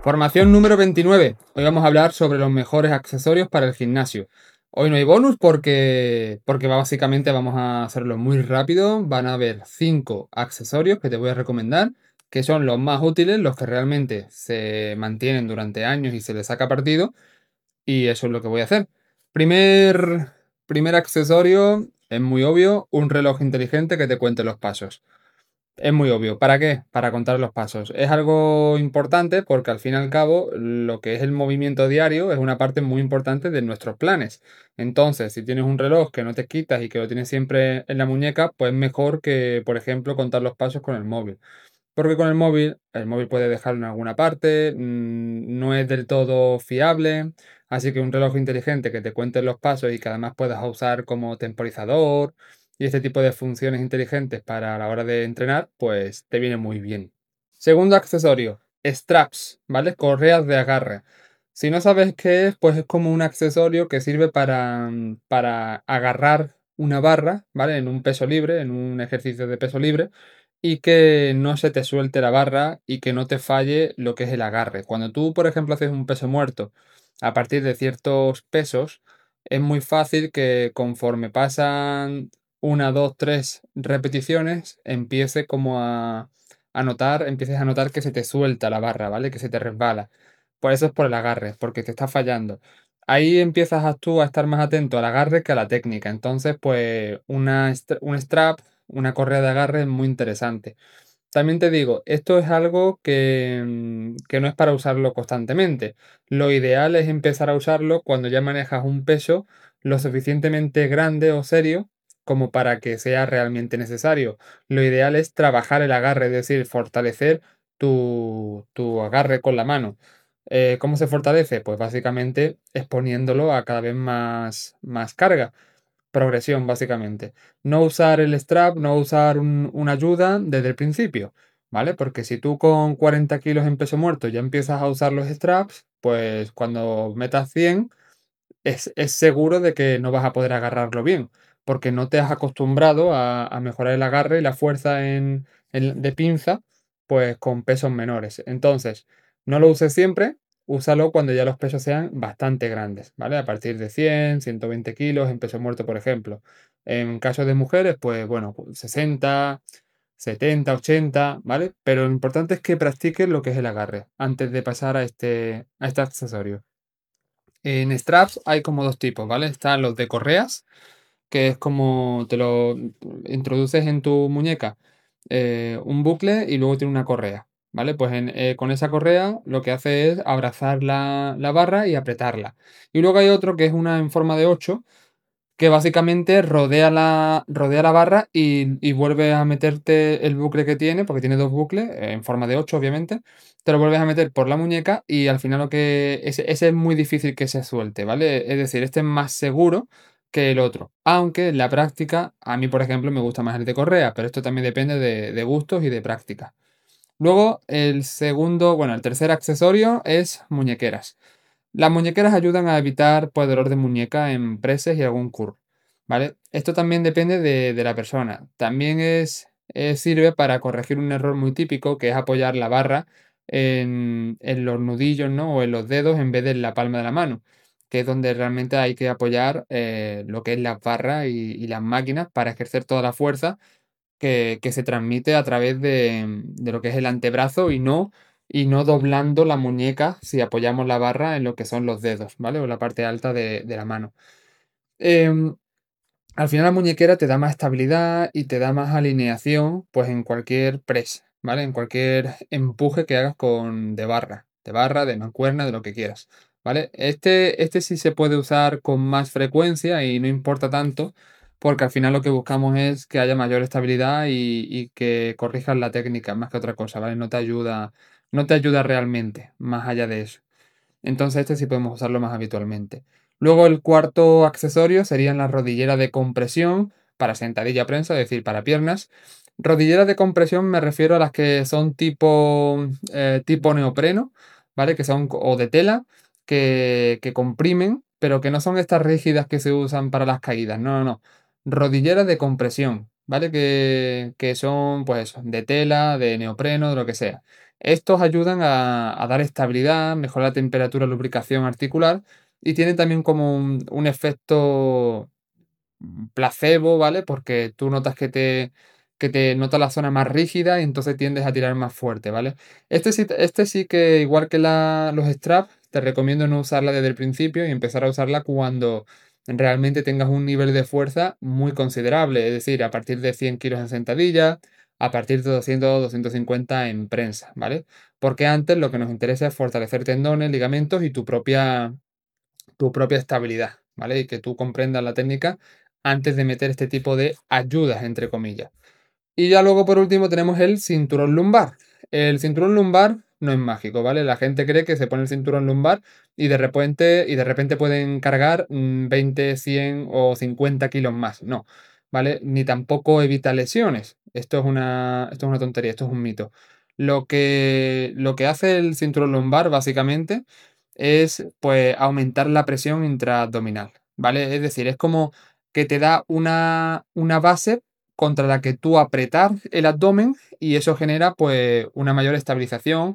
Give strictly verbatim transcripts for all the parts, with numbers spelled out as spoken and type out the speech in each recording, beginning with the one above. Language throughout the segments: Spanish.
Formación número veintinueve. Hoy vamos a hablar sobre los mejores accesorios para el gimnasio. Hoy no hay bonus porque, porque básicamente vamos a hacerlo muy rápido. Van a haber cinco accesorios que te voy a recomendar, que son los más útiles, los que realmente se mantienen durante años y se les saca partido. Y eso es lo que voy a hacer. Primer, primer accesorio, es muy obvio, un reloj inteligente que te cuente los pasos. Es muy obvio. ¿Para qué? Para contar los pasos. Es algo importante porque al fin y al cabo lo que es el movimiento diario es una parte muy importante de nuestros planes. Entonces, si tienes un reloj que no te quitas y que lo tienes siempre en la muñeca, pues mejor que, por ejemplo, contar los pasos con el móvil. Porque con el móvil, el móvil puede dejarlo en alguna parte, mm, no es del todo fiable, así que un reloj inteligente que te cuente los pasos y que además puedas usar como temporizador y este tipo de funciones inteligentes para la hora de entrenar, pues te viene muy bien. Segundo accesorio, straps, ¿vale? Correas de agarre. Si no sabes qué es, pues es como un accesorio que sirve para, mm, para agarrar una barra, ¿vale? En un peso libre, en un ejercicio de peso libre y que no se te suelte la barra y que no te falle lo que es el agarre. Cuando tú, por ejemplo, haces un peso muerto a partir de ciertos pesos, es muy fácil que conforme pasan una, dos, tres repeticiones, empiece como a, a notar, empieces a notar que se te suelta la barra, ¿vale? Que se te resbala. Por eso es por el agarre, porque te está fallando. Ahí empiezas a tú a estar más atento al agarre que a la técnica. Entonces, pues una, stra- un strap, una correa de agarre es muy interesante. También te digo, esto es algo que, mm, que no es para usarlo constantemente. Lo ideal es empezar a usarlo cuando ya manejas un peso lo suficientemente grande o serio como para que sea realmente necesario. Lo ideal es trabajar el agarre, es decir, fortalecer tu, tu agarre con la mano. Eh, ¿cómo se fortalece? Pues básicamente exponiéndolo a cada vez más, más carga. Progresión, básicamente. No usar el strap, no usar un- una ayuda desde el principio, ¿vale? Porque si tú con cuarenta kilos en peso muerto ya empiezas a usar los straps, pues cuando metas cien es, es seguro de que no vas a poder agarrarlo bien, porque no te has acostumbrado a, a mejorar el agarre y la fuerza en, en- de pinza, pues con pesos menores. Entonces, no lo uses siempre, úsalo cuando ya los pesos sean bastante grandes, ¿vale? A partir de cien, ciento veinte kilos en peso muerto, por ejemplo. En caso de mujeres, pues bueno, sesenta, setenta, ochenta, ¿vale? Pero lo importante es que practiques lo que es el agarre antes de pasar a este, a este accesorio. En straps hay como dos tipos, ¿vale? Están los de correas, que es como te lo introduces en tu muñeca eh, un bucle y luego tiene una correa, ¿vale? Pues en- eh, con esa correa lo que hace es abrazar la, la barra y apretarla. Y luego hay otro que es una en forma de ocho que básicamente rodea la, rodea la barra y, y vuelve a meterte el bucle que tiene, porque tiene dos bucles, eh, en forma de ocho obviamente, te lo vuelves a meter por la muñeca y al final lo que... Ese, ese es muy difícil que se suelte, ¿vale? Es decir, este es más seguro que el otro, aunque en la práctica, a mí por ejemplo me gusta más el de correa, pero esto también depende de, de gustos y de práctica. Luego, el segundo, bueno, el tercer accesorio es muñequeras. Las muñequeras ayudan a evitar pues, dolor de muñeca en preses y algún curl, ¿vale? Esto también depende de, de la persona. También es, eh, sirve para corregir un error muy típico que es apoyar la barra en, en los nudillos, ¿no? O en los dedos en vez de en la palma de la mano, que es donde realmente hay que apoyar eh, lo que es las barras y, y las máquinas para ejercer toda la fuerza que, que se transmite a través de, de lo que es el antebrazo y no, y no doblando la muñeca si apoyamos la barra en lo que son los dedos, ¿vale? O la parte alta de, de la mano. Em, Al final la muñequera te da más estabilidad y te da más alineación, pues en cualquier press, ¿vale? En cualquier empuje que hagas con de barra, de barra, de mancuerna, de lo que quieras, ¿vale? Este, este sí se puede usar con más frecuencia y no importa tanto, porque al final lo que buscamos es que haya mayor estabilidad y, y que corrijas la técnica más que otra cosa, ¿vale? No te ayuda, no te ayuda realmente, más allá de eso. Entonces este sí podemos usarlo más habitualmente. Luego el cuarto accesorio serían las rodilleras de compresión para sentadilla prensa, es decir, para piernas. Rodilleras de compresión me refiero a las que son tipo, eh, tipo neopreno, ¿vale? Que son o de tela, que, que comprimen, pero que no son estas rígidas que se usan para las caídas. No, no, no. Rodilleras de compresión, ¿vale? Que, que son, pues eso, de tela, de neopreno, de lo que sea. Estos ayudan a, a dar estabilidad, mejorar la temperatura, lubricación articular y tienen también como un, un efecto placebo, ¿vale? Porque tú notas que te, que te nota la zona más rígida y entonces tiendes a tirar más fuerte, ¿vale? Este sí, este sí que, igual que la- los straps, te recomiendo no usarla desde el principio y empezar a usarla cuando realmente tengas un nivel de fuerza muy considerable, es decir, a partir de cien kilos en sentadilla, a partir de doscientos, doscientos cincuenta en prensa, ¿vale? Porque antes lo que nos interesa es fortalecer tendones, ligamentos y tu propia tu propia estabilidad, ¿vale? Y que tú comprendas la técnica antes de meter este tipo de ayudas, entre comillas. Y ya luego, por último, tenemos el cinturón lumbar. El cinturón lumbar no es mágico, ¿vale? La gente cree que se pone el cinturón lumbar y de repente, y de repente pueden cargar mm, veinte, cien o cincuenta kilos más. No, ¿vale? Ni tampoco evita lesiones. Esto es una, esto es una tontería, esto es un mito. Lo que, lo que hace el cinturón lumbar, básicamente, es pues aumentar la presión intraabdominal, ¿vale? Es decir, es como que te da una, una base contra la que tú apretar el abdomen y eso genera pues una mayor estabilización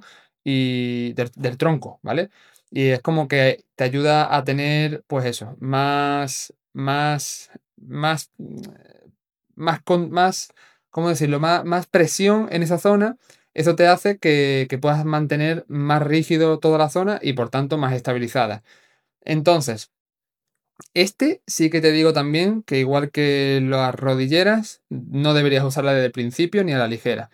y del, del tronco, ¿vale? Y es como que te ayuda a tener pues eso, más, más, más, más, con, más, ¿cómo decirlo? Más, más presión en esa zona. Eso te hace que, que puedas mantener más rígido toda la zona y por tanto más estabilizada. Entonces, este sí que te digo también que igual que las rodilleras, no deberías usarla desde el principio ni a la ligera.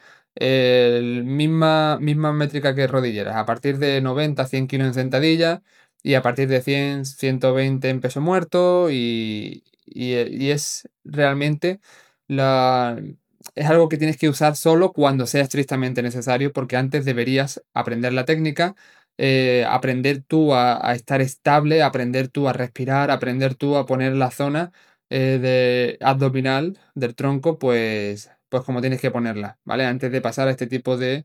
El misma, misma métrica que rodilleras, a partir de noventa, cien kilos en sentadilla y a partir de cien, ciento veinte en peso muerto y, y- y es realmente la, es algo que tienes que usar solo cuando sea estrictamente necesario porque antes deberías aprender la técnica, eh, aprender tú a, a estar estable, aprender tú a respirar, aprender tú a poner la zona eh, de abdominal del tronco, pues, pues como tienes que ponerla, ¿vale? Antes de pasar a este tipo de,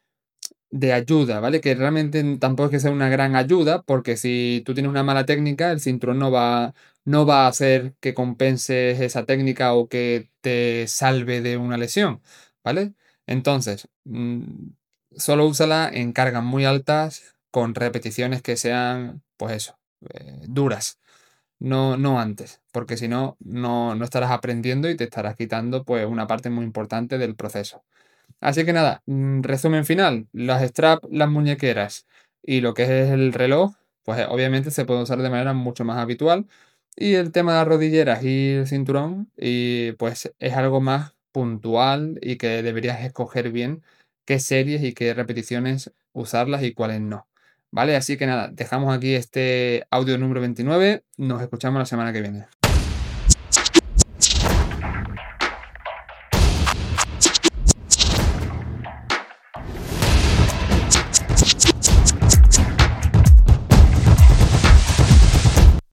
de ayuda, ¿vale? Que realmente tampoco es que sea una gran ayuda, porque si tú tienes una mala técnica, el cinturón no va, no va a hacer que compenses esa técnica o que te salve de una lesión, ¿vale? Entonces, mm, solo úsala en cargas muy altas, con repeticiones que sean, pues eso, eh, duras. No, no antes, porque si no, no, no estarás aprendiendo y te estarás quitando pues una parte muy importante del proceso. Así que nada, mm, resumen final, las straps, las muñequeras y lo que es el reloj, pues eh, obviamente se puede usar de manera mucho más habitual. Y el tema de las rodilleras y el cinturón, y pues es algo más puntual y que deberías escoger bien qué series y qué repeticiones usarlas y cuáles no. ¿Vale? Así que nada, dejamos aquí este audio número veintinueve, nos escuchamos la semana que viene.